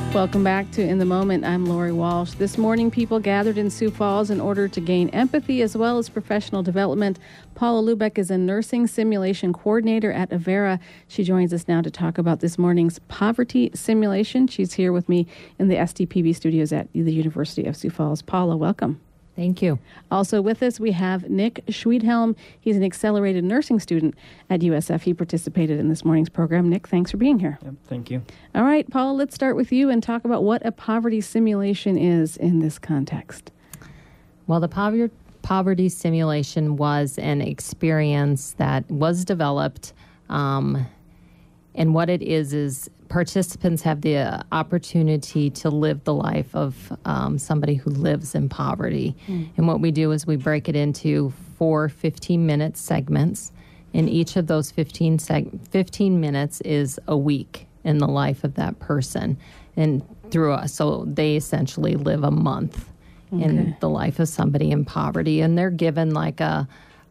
Welcome back to In the Moment. I'm Lori Walsh. This morning, people gathered in Sioux Falls in order to gain empathy as well as professional development. Paula Lubeck is a nursing simulation coordinator at Avera. She joins us now to talk about this morning's poverty simulation. She's here with me in the SDPB studios at the University of Sioux Falls. Paula, welcome. Thank you. Also with us, we have Nick Schwedhelm. He's an accelerated nursing student at USF. He participated in this morning's program. Nick, thanks for being here. Yep, thank you. All right, Paula, let's start with you and talk about what a poverty simulation is in this context. Well, the poverty simulation was an experience that was developed, and what it is participants have the opportunity to live the life of somebody who lives in poverty. And what we do is we break it into 4 15-minute segments, and each of those 15 minutes is a week in the life of that person. And so they essentially live a month in the life of somebody in poverty. And they're given like a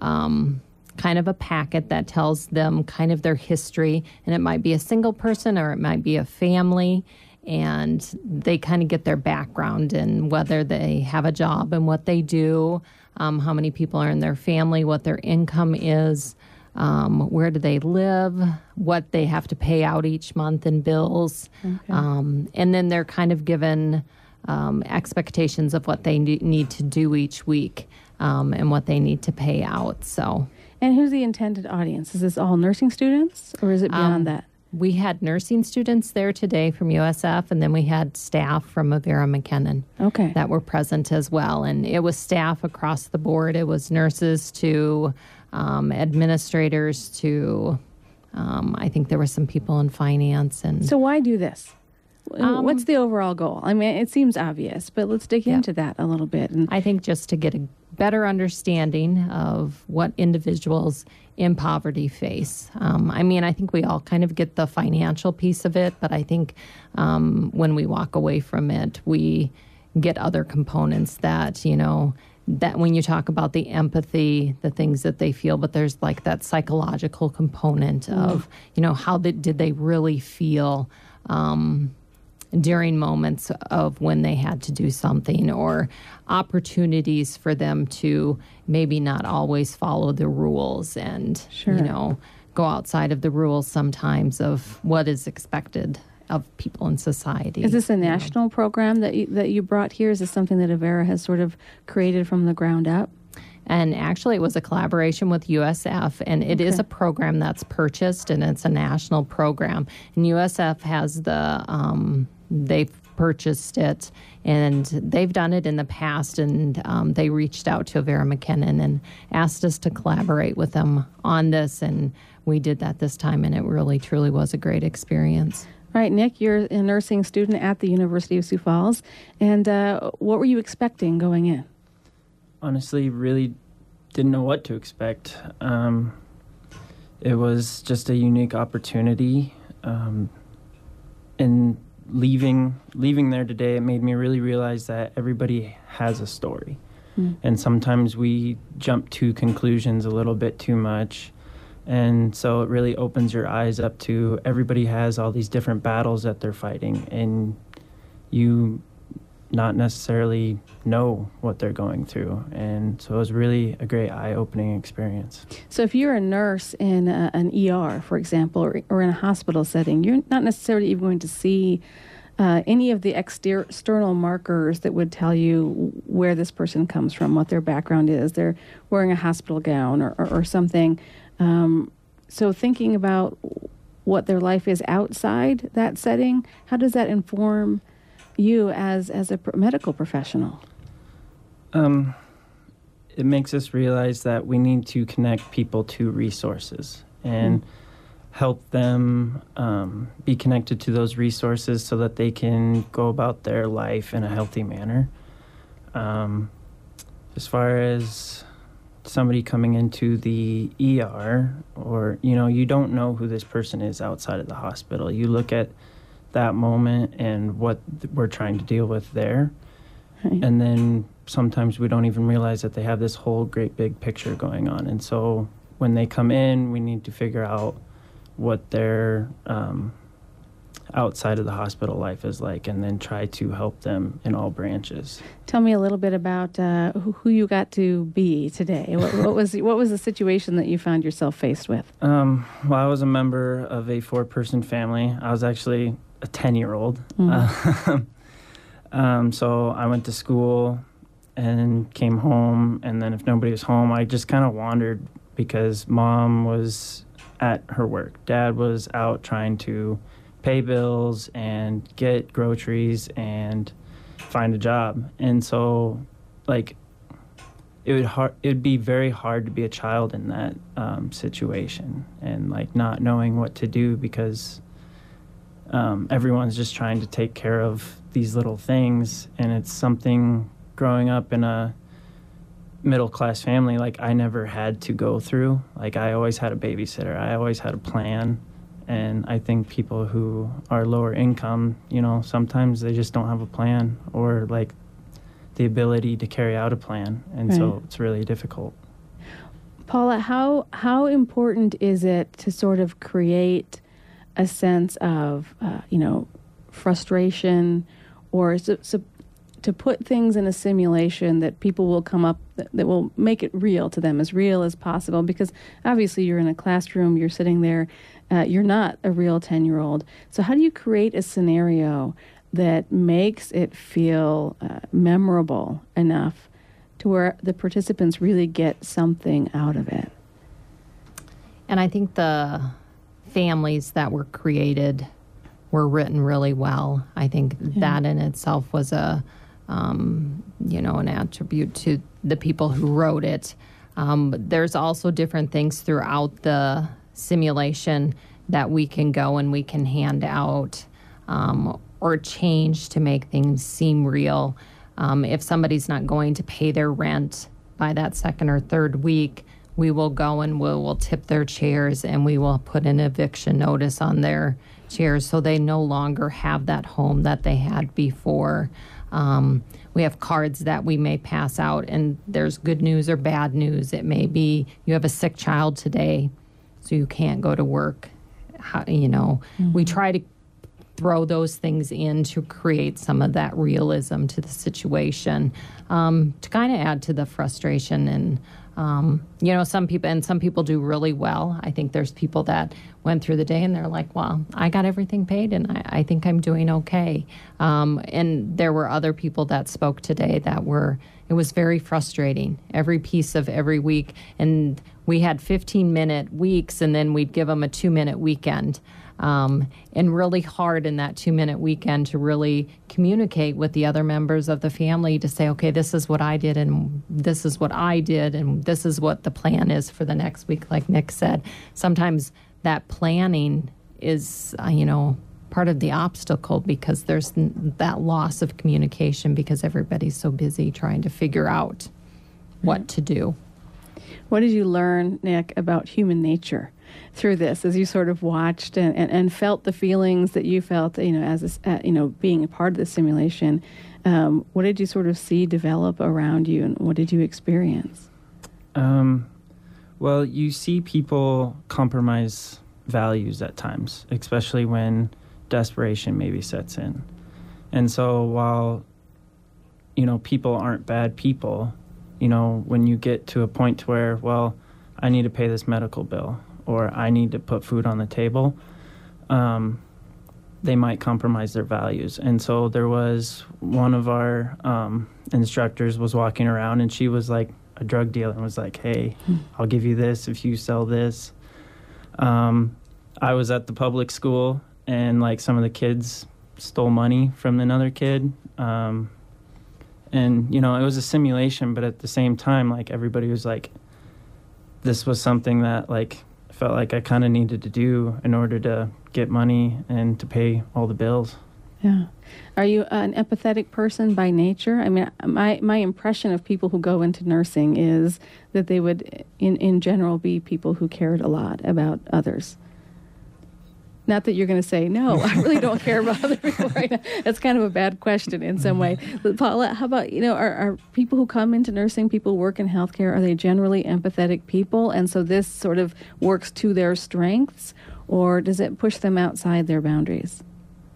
kind of a packet that tells them kind of their history, and it might be a single person or it might be a family, and they kind of get their background and whether they have a job and what they do, how many people are in their family, what their income is, where do they live, what they have to pay out each month in bills, and then they're kind of given expectations of what they need to do each week and what they need to pay out. And who's the intended audience? Is this all nursing students, or is it beyond that? We had nursing students there today from USF, and then we had staff from Avera McKinnon that were present as well. And it was staff across the board. It was nurses to administrators to, I think there were some people in finance. And so why do this? What's the overall goal? I mean, it seems obvious, but let's dig into that a little bit. And I think just to get a better understanding of what individuals in poverty face. I think we all kind of get the financial piece of it, but I think when we walk away from it, we get other components that, that when you talk about the empathy, the things that they feel, but there's like that psychological component of, how did they really feel during moments of when they had to do something, or opportunities for them to maybe not always follow the rules and, go outside of the rules sometimes of what is expected of people in society. Is this a national program that you brought here? Is this something that Avera has sort of created from the ground up? And actually, it was a collaboration with USF, and it is a program that's purchased, and it's a national program. And USF has they've purchased it, and they've done it in the past, and they reached out to Avera McKinnon and asked us to collaborate with them on this, and we did that this time, and it really, truly was a great experience. All right, Nick, you're a nursing student at the University of Sioux Falls, and what were you expecting going in? Honestly, really didn't know what to expect. It was just a unique opportunity, and leaving there today, it made me really realize that everybody has a story. And sometimes we jump to conclusions a little bit too much. And so it really opens your eyes up to everybody has all these different battles that they're fighting, and you not necessarily know what they're going through. And so it was really a great eye-opening experience. So if you're a nurse in an ER, for example, or in a hospital setting, you're not necessarily even going to see any of the external markers that would tell you where this person comes from, what their background is. They're wearing a hospital gown or something. So thinking about what their life is outside that setting, how does that inform you as a medical professional? It makes us realize that we need to connect people to resources and help them be connected to those resources so that they can go about their life in a healthy manner. As far as somebody coming into the ER, or, you don't know who this person is outside of the hospital. You look at that moment and what we're trying to deal with there. Right. And then sometimes we don't even realize that they have this whole great big picture going on. And so when they come in, we need to figure out what their outside of the hospital life is like, and then try to help them in all branches. Tell me a little bit about who you got to be today. What was the situation that you found yourself faced with? Well, I was a member of a 4-person family. I was actually a 10-year-old. So I went to school and came home, and then if nobody was home, I just kind of wandered because Mom was at her work. Dad was out trying to pay bills and get groceries and find a job. And so, like, it would be very hard to be a child in that situation and, like, not knowing what to do because everyone's just trying to take care of these little things. And it's something growing up in a middle-class family, like, I never had to go through. Like, I always had a babysitter. I always had a plan. And I think people who are lower income, you know, sometimes they just don't have a plan or, like, the ability to carry out a plan. And so it's really difficult. Paula, how important is it to sort of create a sense of, frustration or to put things in a simulation that people will come up that will make it real to them, as real as possible? Because obviously you're in a classroom, you're sitting there, you're not a real 10-year-old. So how do you create a scenario that makes it feel memorable enough to where the participants really get something out of it? And I think the families that were created were written really well. I think that in itself was an attribute to the people who wrote it. There's also different things throughout the simulation that we can go and we can hand out or change to make things seem real. If somebody's not going to pay their rent by that second or third week, we will go and we'll tip their chairs and we will put an eviction notice on their chairs so they no longer have that home that they had before. We have cards that we may pass out, and there's good news or bad news. It may be you have a sick child today, so you can't go to work. We try to throw those things in to create some of that realism to the situation, to kind of add to the frustration. And some people do really well. I think there's people that went through the day and they're like, well, I got everything paid and I think I'm doing okay. And there were other people that spoke today it was very frustrating, every piece of every week. And we had 15-minute weeks, and then we'd give them a 2-minute weekend. And really hard in that 2-minute weekend to really communicate with the other members of the family to say, okay, this is what I did and this is what I did and this is what the plan is for the next week. Like Nick said, sometimes that planning is, part of the obstacle because there's that loss of communication because everybody's so busy trying to figure out what to do. What did you learn, Nick, about human nature through this as you sort of watched and felt the feelings that you felt, as being a part of the simulation? What did you sort of see develop around you, and what did you experience? Well, you see people compromise values at times, especially when desperation maybe sets in. And so while, people aren't bad people, when you get to a point where, well, I need to pay this medical bill or I need to put food on the table, they might compromise their values. And so there was one of our instructors was walking around, and she was like a drug dealer and was like, hey, I'll give you this if you sell this. I was at the public school, and like some of the kids stole money from another kid. And, it was a simulation, but at the same time, like, everybody was like, this was something that, like, felt like I kind of needed to do in order to get money and to pay all the bills. Yeah. Are you an empathetic person by nature? I mean, my impression of people who go into nursing is that they would, in general, be people who cared a lot about others. Not that you're going to say, no, I really don't care about other people right now. That's kind of a bad question in some way. But Paula, how about, are people who come into nursing, people who work in healthcare, are they generally empathetic people? And so this sort of works to their strengths, or does it push them outside their boundaries?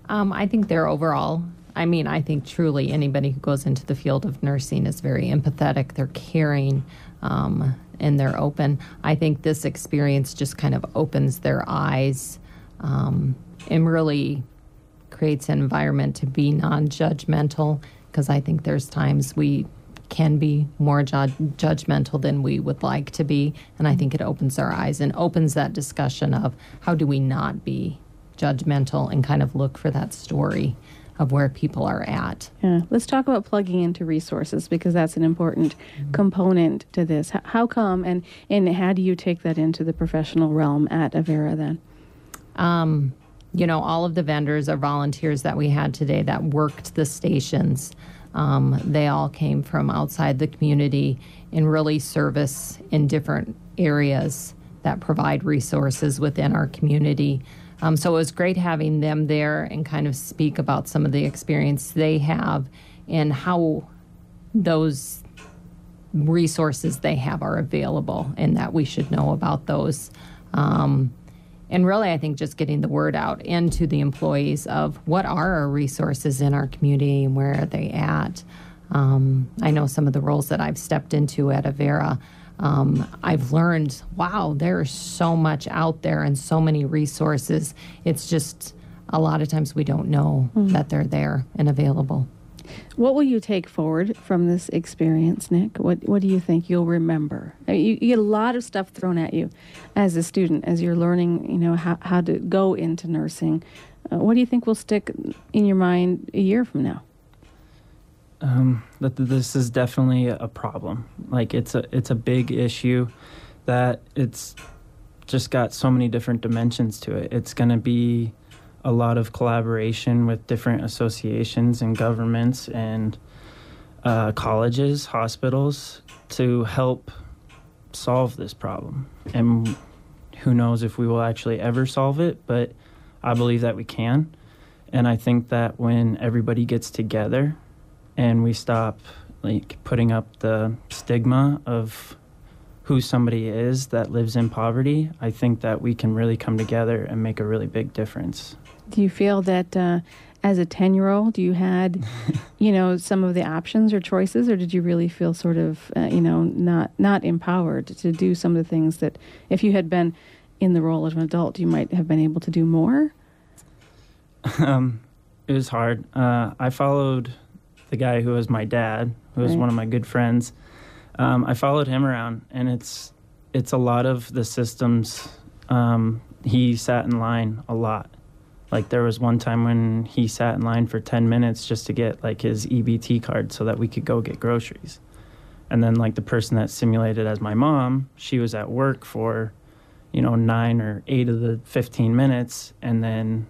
I think they're overall, I think truly anybody who goes into the field of nursing is very empathetic. They're caring, and they're open. I think this experience just kind of opens their eyes, and really creates an environment to be non-judgmental, because I think there's times we can be more judgmental than we would like to be, and I think it opens our eyes and opens that discussion of how do we not be judgmental and kind of look for that story of where people are at. Yeah. Let's talk about plugging into resources, because that's an important component to this. How come, and how do you take that into the professional realm at Avera then? All of the vendors or volunteers that we had today that worked the stations, they all came from outside the community and really service in different areas that provide resources within our community. So it was great having them there and kind of speak about some of the experience they have and how those resources they have are available, and that we should know about those. And really, I think just getting the word out into the employees of what are our resources in our community and where are they at. I know some of the roles that I've stepped into at Avera, I've learned, wow, there's so much out there and so many resources. It's just a lot of times we don't know that they're there and available. What will you take forward from this experience, Nick? What do you think you'll remember? I mean, you get a lot of stuff thrown at you as a student, as you're learning, how to go into nursing. What do you think will stick in your mind a year from now? That this is definitely a problem. Like it's a big issue that it's just got so many different dimensions to it. It's going to be a lot of collaboration with different associations and governments and colleges, hospitals to help solve this problem. And who knows if we will actually ever solve it, but I believe that we can. And I think that when everybody gets together and we stop putting up the stigma of who somebody is that lives in poverty, I think that we can really come together and make a really big difference. Do you feel that as a 10-year-old you had, some of the options or choices, or did you really feel sort of, not empowered to do some of the things that if you had been in the role of an adult, you might have been able to do more? It was hard. I followed the guy who was my dad, who was one of my good friends. I followed him around, and it's a lot of the systems. He sat in line a lot. Like there was one time when he sat in line for 10 minutes just to get his EBT card so that we could go get groceries. And then the person that simulated as my mom, she was at work for, 9 or 8 of the 15 minutes. And then,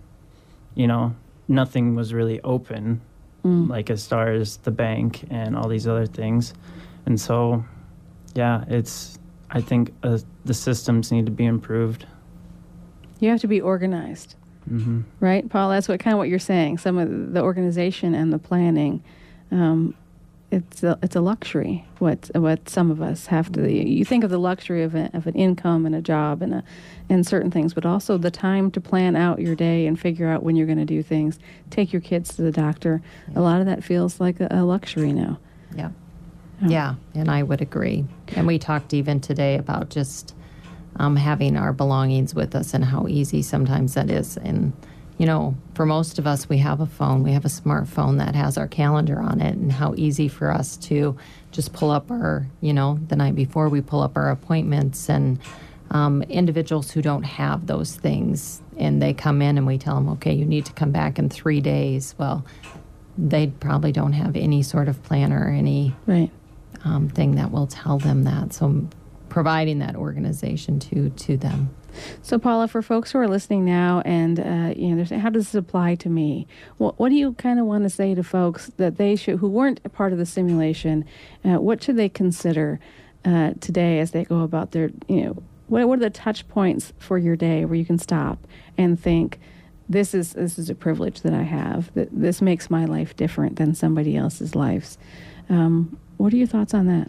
nothing was really open, as far as the bank and all these other things. And so, yeah, I think the systems need to be improved. You have to be organized. Mm-hmm. Right, Paul? That's what you're saying. Some of the organization and the planning, it's a luxury. What some of us have to. You think of the luxury of an income and a job and certain things, but also the time to plan out your day and figure out when you're going to do things. Take your kids to the doctor. Yeah. A lot of that feels like a luxury now. Yeah. Yeah, and I would agree. And we talked even today about just having our belongings with us and how easy sometimes that is. And, for most of us, we have a phone. We have a smartphone that has our calendar on it, and how easy for us to just pull up our, the night before we pull up our appointments. And individuals who don't have those things, and they come in and we tell them, okay, you need to come back in 3 days. Well, they probably don't have any sort of plan or any thing that will tell them that. So providing that organization to them. So, Paula, for folks who are listening now and, they're saying, how does this apply to me? What do you kind of want to say to folks that they should, who weren't a part of the simulation, what should they consider today as they go about their, what are the touch points for your day where you can stop and think, this is a privilege that I have, that this makes my life different than somebody else's lives. What are your thoughts on that?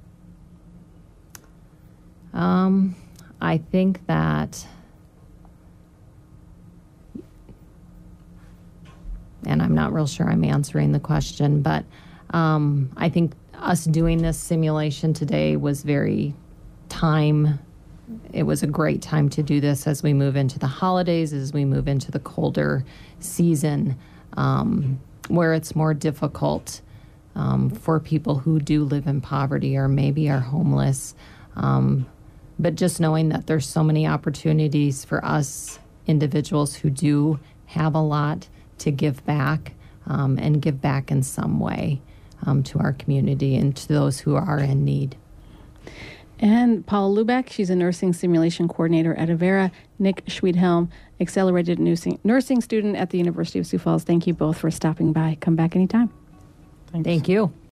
I think that not real sure I'm answering the question, but I think us doing this simulation today was it was a great time to do this as we move into the holidays, as we move into the colder season, where it's more difficult for people who do live in poverty or maybe are homeless. But just knowing that there's so many opportunities for us individuals who do have a lot to give back and give back in some way to our community and to those who are in need. And Paula Lubeck, she's a nursing simulation coordinator at Avera. Nick Schwedhelm, accelerated nursing student at the University of Sioux Falls. Thank you both for stopping by. Come back anytime. Thank you.